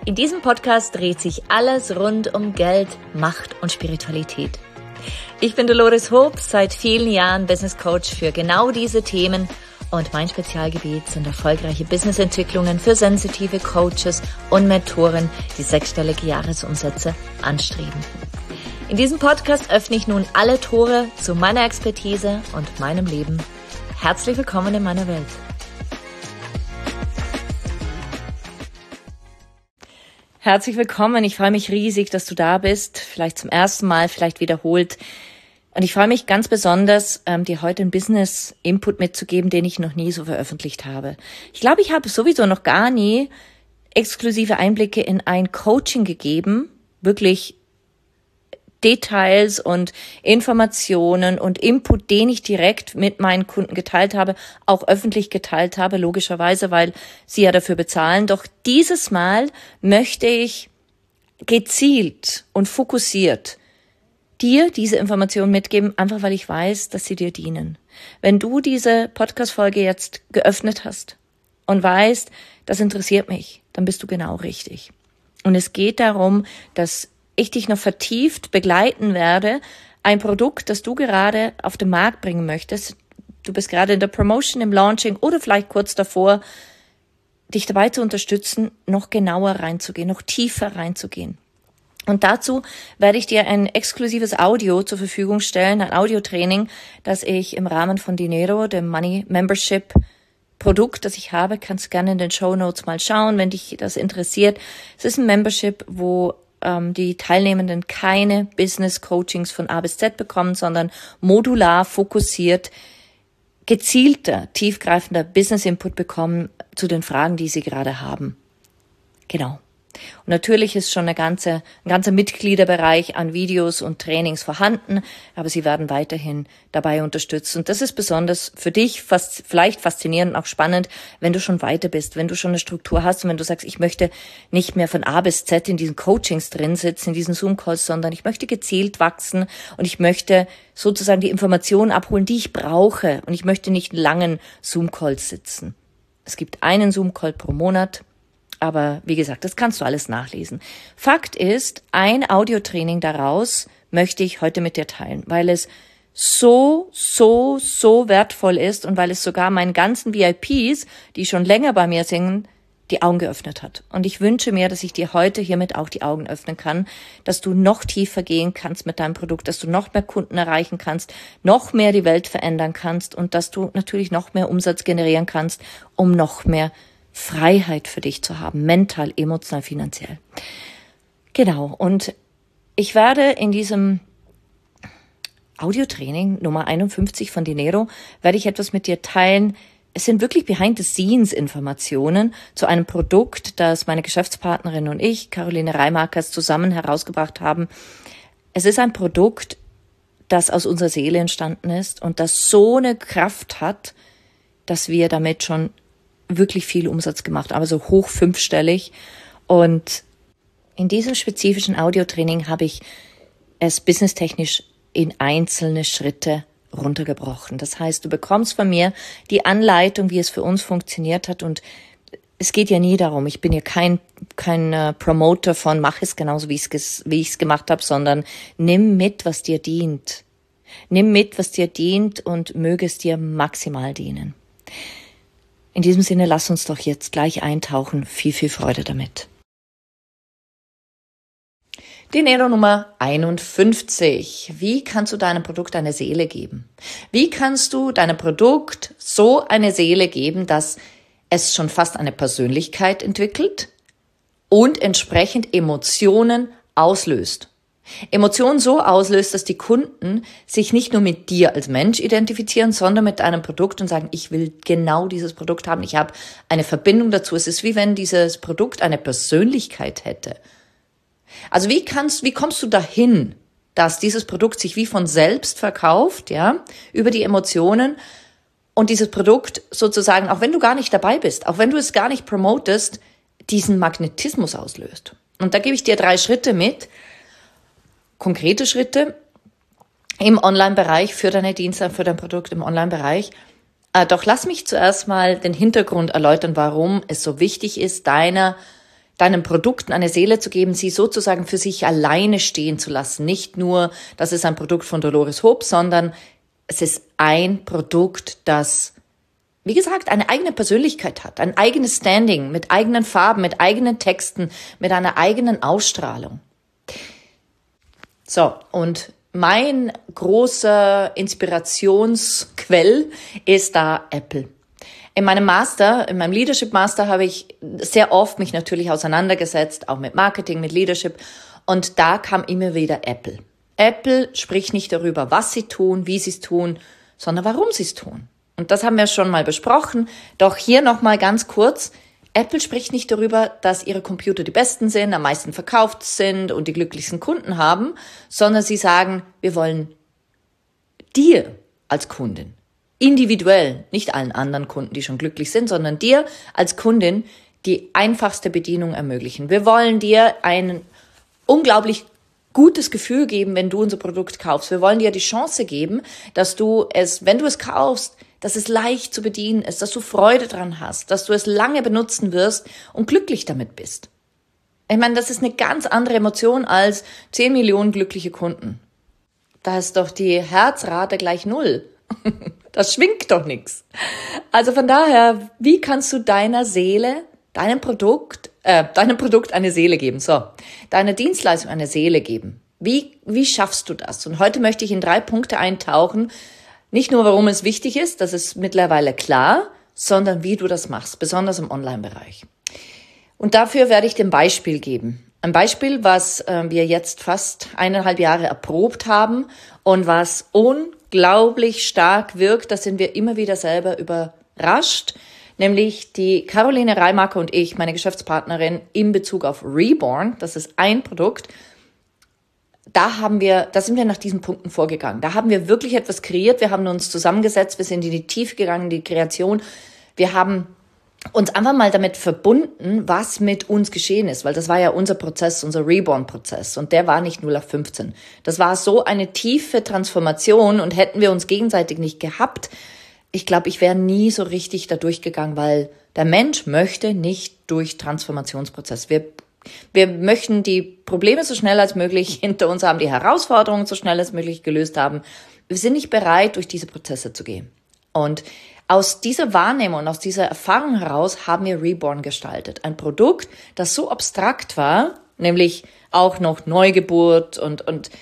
In diesem Podcast dreht sich alles rund um Geld, Macht und Spiritualität. Ich bin Dolores Hoop, seit vielen Jahren Business Coach für genau diese Themen und mein Spezialgebiet sind erfolgreiche Businessentwicklungen für sensitive Coaches und Mentoren, die sechsstellige Jahresumsätze anstreben. In diesem Podcast öffne ich nun alle Tore zu meiner Expertise und meinem Leben. Herzlich willkommen in meiner Welt. Herzlich willkommen. Ich freue mich riesig, dass du da bist. Vielleicht zum ersten Mal, vielleicht wiederholt. Und ich freue mich ganz besonders, dir heute einen Business-Input mitzugeben, den ich noch nie so veröffentlicht habe. Ich glaube, ich habe sowieso noch gar nie exklusive Einblicke in ein Coaching gegeben. Wirklich Details und Informationen und Input, den ich direkt mit meinen Kunden geteilt habe, auch öffentlich geteilt habe, logischerweise, weil sie ja dafür bezahlen. Doch dieses Mal möchte ich gezielt und fokussiert dir diese Informationen mitgeben, einfach weil ich weiß, dass sie dir dienen. Wenn du diese Podcast-Folge jetzt geöffnet hast und weißt, das interessiert mich, dann bist du genau richtig. Und es geht darum, dass ich dich noch vertieft begleiten werde, ein Produkt, das du gerade auf den Markt bringen möchtest. Du bist gerade in der Promotion, im Launching oder vielleicht kurz davor, dich dabei zu unterstützen, noch genauer reinzugehen, noch tiefer reinzugehen. Und dazu werde ich dir ein exklusives Audio zur Verfügung stellen, ein Audiotraining, das ich im Rahmen von Dinero, dem Money Membership Produkt, das ich habe, kannst gerne in den Shownotes mal schauen, wenn dich das interessiert. Es ist ein Membership, wo die Teilnehmenden keine Business-Coachings von A bis Z bekommen, sondern modular, fokussiert, gezielter, tiefgreifender Business-Input bekommen zu den Fragen, die sie gerade haben. Genau. Und natürlich ist schon ein ganzer Mitgliederbereich an Videos und Trainings vorhanden, aber sie werden weiterhin dabei unterstützt. Und das ist besonders für dich vielleicht faszinierend und auch spannend, wenn du schon weiter bist, wenn du schon eine Struktur hast und wenn du sagst, ich möchte nicht mehr von A bis Z in diesen Coachings drin sitzen, in diesen Zoom-Calls, sondern ich möchte gezielt wachsen und ich möchte sozusagen die Informationen abholen, die ich brauche. Und ich möchte nicht in langen Zoom-Calls sitzen. Es gibt einen Zoom-Call pro Monat. Aber wie gesagt, das kannst du alles nachlesen. Fakt ist, ein Audiotraining daraus möchte ich heute mit dir teilen, weil es so wertvoll ist und weil es sogar meinen ganzen VIPs, die schon länger bei mir singen, die Augen geöffnet hat. Und ich wünsche mir, dass ich dir heute hiermit auch die Augen öffnen kann, dass du noch tiefer gehen kannst mit deinem Produkt, dass du noch mehr Kunden erreichen kannst, noch mehr die Welt verändern kannst und dass du natürlich noch mehr Umsatz generieren kannst, um noch mehr Freiheit für dich zu haben, mental, emotional, finanziell. Genau, und ich werde in diesem Audiotraining Nummer 51 von Dinero, werde ich etwas mit dir teilen. Es sind wirklich Behind-the-Scenes-Informationen zu einem Produkt, das meine Geschäftspartnerin und ich, Caroline Reimakers, zusammen herausgebracht haben. Es ist ein Produkt, das aus unserer Seele entstanden ist und das so eine Kraft hat, dass wir damit schon wirklich viel Umsatz gemacht, aber so hoch fünfstellig. Und in diesem spezifischen Audiotraining habe ich es businesstechnisch in einzelne Schritte runtergebrochen. Das heißt, du bekommst von mir die Anleitung, wie es für uns funktioniert hat. Und es geht ja nie darum, ich bin ja kein Promoter von mach es genauso, wie ich es gemacht habe, sondern nimm mit, was dir dient. Nimm mit, was dir dient und möge es dir maximal dienen. In diesem Sinne, lass uns doch jetzt gleich eintauchen. Viel, viel Freude damit. Dinero Nummer 51. Wie kannst du deinem Produkt eine Seele geben? Wie kannst du deinem Produkt so eine Seele geben, dass es schon fast eine Persönlichkeit entwickelt und entsprechend Emotionen auslöst? Emotionen so auslöst, dass die Kunden sich nicht nur mit dir als Mensch identifizieren, sondern mit deinem Produkt und sagen, ich will genau dieses Produkt haben, ich habe eine Verbindung dazu. Es ist wie wenn dieses Produkt eine Persönlichkeit hätte. Also wie kommst du dahin, dass dieses Produkt sich wie von selbst verkauft, ja, über die Emotionen und dieses Produkt sozusagen, auch wenn du gar nicht dabei bist, auch wenn du es gar nicht promotest, diesen Magnetismus auslöst. Und da gebe ich dir 3 Schritte mit, konkrete Schritte im Online-Bereich für deine Dienste, für dein Produkt im Online-Bereich. Doch lass mich zuerst mal den Hintergrund erläutern, warum es so wichtig ist, deiner deinen Produkten eine Seele zu geben, sie sozusagen für sich alleine stehen zu lassen. Nicht nur, das ist ein Produkt von Dolores Hope, sondern es ist ein Produkt, das, wie gesagt, eine eigene Persönlichkeit hat, ein eigenes Standing, mit eigenen Farben, mit eigenen Texten, mit einer eigenen Ausstrahlung. So, und mein großer Inspirationsquell ist da Apple. In meinem Leadership Master habe ich sehr oft mich natürlich auseinandergesetzt, auch mit Marketing, mit Leadership. Und da kam immer wieder Apple. Apple spricht nicht darüber, was sie tun, wie sie es tun, sondern warum sie es tun. Und das haben wir schon mal besprochen. Doch hier nochmal ganz kurz. Apple spricht nicht darüber, dass ihre Computer die besten sind, am meisten verkauft sind und die glücklichsten Kunden haben, sondern sie sagen, wir wollen dir als Kundin, individuell, nicht allen anderen Kunden, die schon glücklich sind, sondern dir als Kundin die einfachste Bedienung ermöglichen. Wir wollen dir ein unglaublich gutes Gefühl geben, wenn du unser Produkt kaufst. Wir wollen dir die Chance geben, dass du es, wenn du es kaufst, dass es leicht zu bedienen ist, dass du Freude dran hast, dass du es lange benutzen wirst und glücklich damit bist. Ich meine, das ist eine ganz andere Emotion als 10 Millionen glückliche Kunden. Da ist doch die Herzrate gleich 0. Das schwingt doch nichts. Also von daher, wie kannst du deiner Seele, deinem Produkt eine Seele geben? So, deiner Dienstleistung eine Seele geben. Wie schaffst du das? Und heute möchte ich in 3 Punkte eintauchen. Nicht nur, warum es wichtig ist, das ist mittlerweile klar, sondern wie du das machst, besonders im Online-Bereich. Und dafür werde ich dir ein Beispiel geben. Ein Beispiel, was wir jetzt fast 1,5 Jahre erprobt haben und was unglaublich stark wirkt. Da sind wir immer wieder selber überrascht. Nämlich die Caroline Reimacher und ich, meine Geschäftspartnerin, in Bezug auf Reborn. Das ist ein Produkt. Da sind wir nach diesen Punkten vorgegangen. Da haben wir wirklich etwas kreiert. Wir haben uns zusammengesetzt. Wir sind in die Tiefe gegangen, in die Kreation. Wir haben uns einfach mal damit verbunden, was mit uns geschehen ist, weil das war ja unser Prozess, unser Reborn-Prozess und der war nicht 0 auf 15. Das war so eine tiefe Transformation und hätten wir uns gegenseitig nicht gehabt, ich glaube, ich wäre nie so richtig da durchgegangen, weil der Mensch möchte nicht durch Transformationsprozess. Wir möchten die Probleme so schnell als möglich hinter uns haben, die Herausforderungen so schnell als möglich gelöst haben. Wir sind nicht bereit, durch diese Prozesse zu gehen. Und aus dieser Wahrnehmung, aus dieser Erfahrung heraus haben wir Reborn gestaltet. Ein Produkt, das so abstrakt war, nämlich auch noch Neugeburt und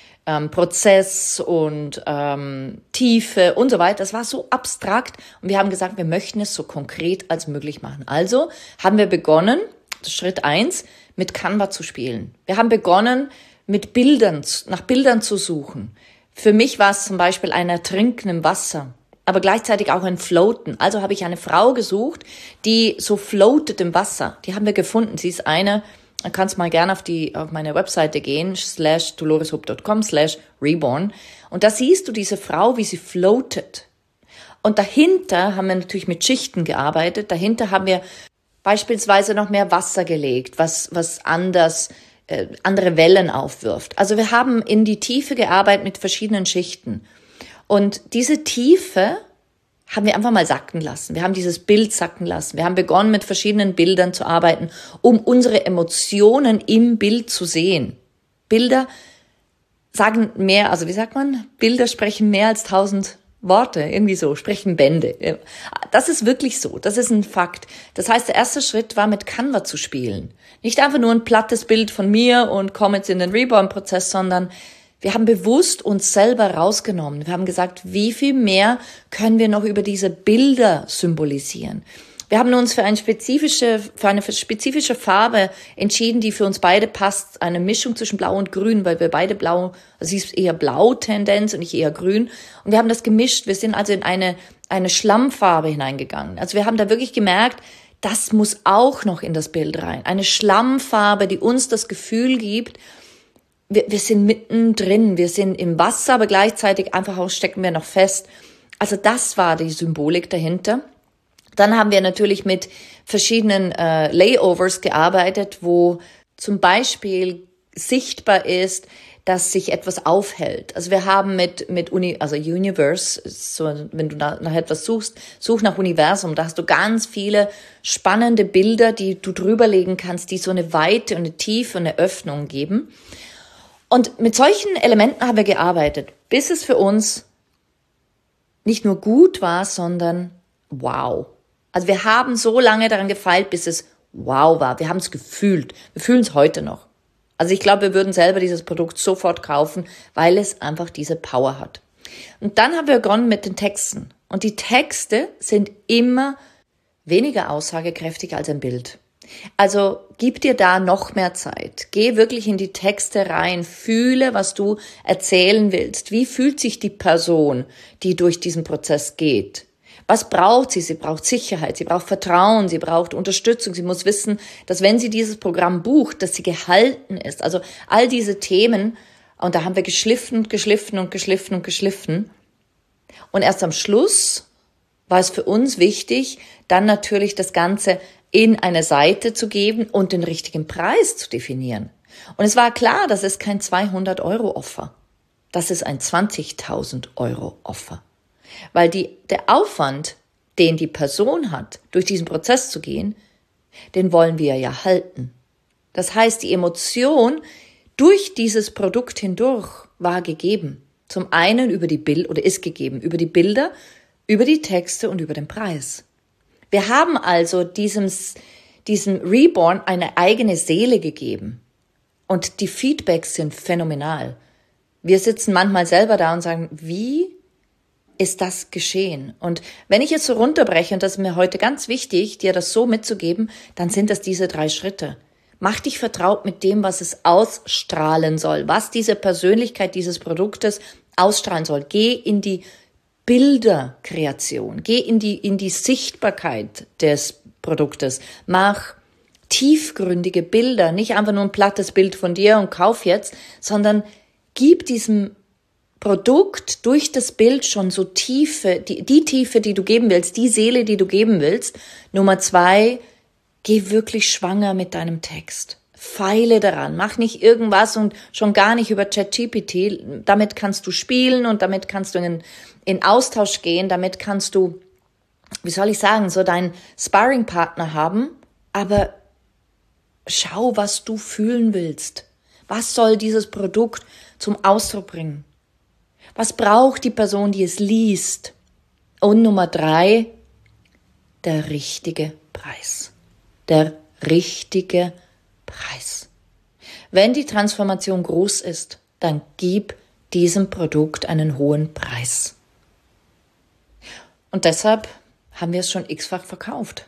Prozess und Tiefe und so weiter. Das war so abstrakt und wir haben gesagt, wir möchten es so konkret als möglich machen. Also haben wir begonnen, Schritt 1, mit Canva zu spielen. Wir haben begonnen, mit nach Bildern zu suchen. Für mich war es zum Beispiel ein Ertrinken im Wasser, aber gleichzeitig auch ein Floaten. Also habe ich eine Frau gesucht, die so floatet im Wasser. Die haben wir gefunden. Sie ist eine, du kannst mal gerne auf meine Webseite gehen, /doloreshope.com/reborn. Und da siehst du diese Frau, wie sie floatet. Und dahinter haben wir natürlich mit Schichten gearbeitet. Dahinter haben wir beispielsweise noch mehr Wasser gelegt, was andere Wellen aufwirft. Also wir haben in die Tiefe gearbeitet mit verschiedenen Schichten. Und diese Tiefe haben wir einfach mal sacken lassen. Wir haben dieses Bild sacken lassen. Wir haben begonnen, mit verschiedenen Bildern zu arbeiten, um unsere Emotionen im Bild zu sehen. Bilder sagen mehr, also wie sagt man? Bilder sprechen mehr als 1000 Worte, irgendwie so, sprechen Bände. Das ist wirklich so, das ist ein Fakt. Das heißt, der erste Schritt war, mit Canva zu spielen. Nicht einfach nur ein plattes Bild von mir und komme jetzt in den Reborn-Prozess, sondern wir haben bewusst uns selber rausgenommen. Wir haben gesagt, wie viel mehr können wir noch über diese Bilder symbolisieren? Wir haben uns für eine spezifische Farbe entschieden, die für uns beide passt. Eine Mischung zwischen Blau und Grün, weil wir beide blau, also sie ist eher Blau-Tendenz und ich eher Grün. Und wir haben das gemischt. Wir sind also in eine Schlammfarbe hineingegangen. Also wir haben da wirklich gemerkt, das muss auch noch in das Bild rein. Eine Schlammfarbe, die uns das Gefühl gibt, wir sind mittendrin, wir sind im Wasser, aber gleichzeitig einfach auch stecken wir noch fest. Also das war die Symbolik dahinter. Dann haben wir natürlich mit verschiedenen Layovers gearbeitet, wo zum Beispiel sichtbar ist, dass sich etwas aufhält. Also wir haben mit Universe, so, wenn du nach etwas suchst, such nach Universum, da hast du ganz viele spannende Bilder, die du drüberlegen kannst, die so eine Weite und eine Tiefe und eine Öffnung geben. Und mit solchen Elementen haben wir gearbeitet, bis es für uns nicht nur gut war, sondern wow. Also wir haben so lange daran gefeilt, bis es wow war. Wir haben es gefühlt. Wir fühlen es heute noch. Also ich glaube, wir würden selber dieses Produkt sofort kaufen, weil es einfach diese Power hat. Und dann haben wir begonnen mit den Texten. Und die Texte sind immer weniger aussagekräftig als ein Bild. Also gib dir da noch mehr Zeit. Geh wirklich in die Texte rein. Fühle, was du erzählen willst. Wie fühlt sich die Person, die durch diesen Prozess geht? Was braucht sie? Sie braucht Sicherheit, sie braucht Vertrauen, sie braucht Unterstützung. Sie muss wissen, dass wenn sie dieses Programm bucht, dass sie gehalten ist. Also all diese Themen. Und da haben wir geschliffen. Und erst am Schluss war es für uns wichtig, dann natürlich das Ganze in eine Seite zu geben und den richtigen Preis zu definieren. Und es war klar, das ist kein 200-Euro-Offer. Das ist ein 20.000-Euro-Offer. Weil der Aufwand, den die Person hat, durch diesen Prozess zu gehen, den wollen wir ja halten. Das heißt, die Emotion durch dieses Produkt hindurch war gegeben. Zum einen ist gegeben über die Bilder, über die Texte und über den Preis. Wir haben also diesem Reborn eine eigene Seele gegeben. Und die Feedbacks sind phänomenal. Wir sitzen manchmal selber da und sagen, wie ist das geschehen? Und wenn ich jetzt so runterbreche, und das ist mir heute ganz wichtig, dir das so mitzugeben, dann sind das diese 3 Schritte. Mach dich vertraut mit dem, was es ausstrahlen soll, was diese Persönlichkeit dieses Produktes ausstrahlen soll. Geh in die Bilderkreation, geh in die Sichtbarkeit des Produktes. Mach tiefgründige Bilder, nicht einfach nur ein plattes Bild von dir und kauf jetzt, sondern gib diesem Produkt durch das Bild schon so Tiefe, die Tiefe, die du geben willst, die Seele, die du geben willst. Nummer 2, geh wirklich schwanger mit deinem Text. Feile daran, mach nicht irgendwas und schon gar nicht über ChatGPT. Damit kannst du spielen und damit kannst du in Austausch gehen, damit kannst du, wie soll ich sagen, so deinen Sparringpartner haben, aber schau, was du fühlen willst. Was soll dieses Produkt zum Ausdruck bringen? Was braucht die Person, die es liest? Und Nummer 3, der richtige Preis. Der richtige Preis. Wenn die Transformation groß ist, dann gib diesem Produkt einen hohen Preis. Und deshalb haben wir es schon x-fach verkauft.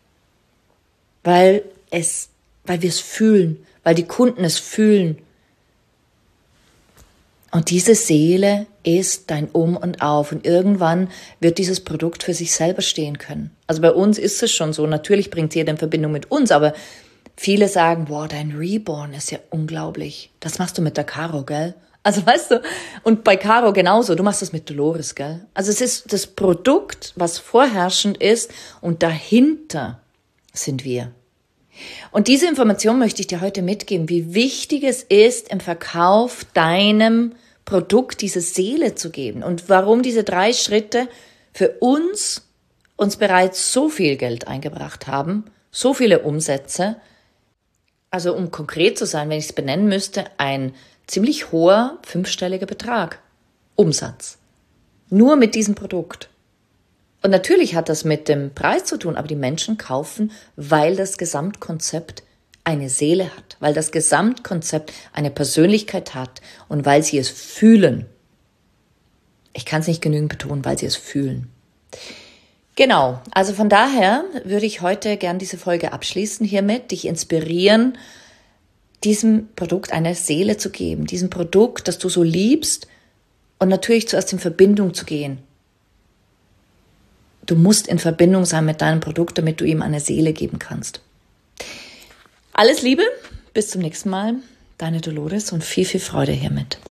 Weil wir es fühlen, weil die Kunden es fühlen. Und diese Seele ist dein Um und Auf. Und irgendwann wird dieses Produkt für sich selber stehen können. Also bei uns ist es schon so. Natürlich bringt jeder in Verbindung mit uns, aber viele sagen, boah, dein Reborn ist ja unglaublich. Das machst du mit der Caro, gell? Also weißt du, und bei Caro genauso, du machst das mit Dolores, gell? Also es ist das Produkt, was vorherrschend ist und dahinter sind wir. Und diese Information möchte ich dir heute mitgeben, wie wichtig es ist, im Verkauf deinem Produkt diese Seele zu geben und warum diese 3 Schritte für uns bereits so viel Geld eingebracht haben, so viele Umsätze. Also um konkret zu sein, wenn ich es benennen müsste, ein ziemlich hoher 5-stelliger Betrag Umsatz. Nur mit diesem Produkt. Und natürlich hat das mit dem Preis zu tun, aber die Menschen kaufen, weil das Gesamtkonzept eine Seele hat, weil das Gesamtkonzept eine Persönlichkeit hat und weil sie es fühlen. Ich kann es nicht genügend betonen, weil sie es fühlen. Genau, also von daher würde ich heute gern diese Folge abschließen hiermit, dich inspirieren, diesem Produkt eine Seele zu geben, diesem Produkt, das du so liebst und natürlich zuerst in Verbindung zu gehen. Du musst in Verbindung sein mit deinem Produkt, damit du ihm eine Seele geben kannst. Alles Liebe, bis zum nächsten Mal, deine Dolores und viel, viel Freude hiermit.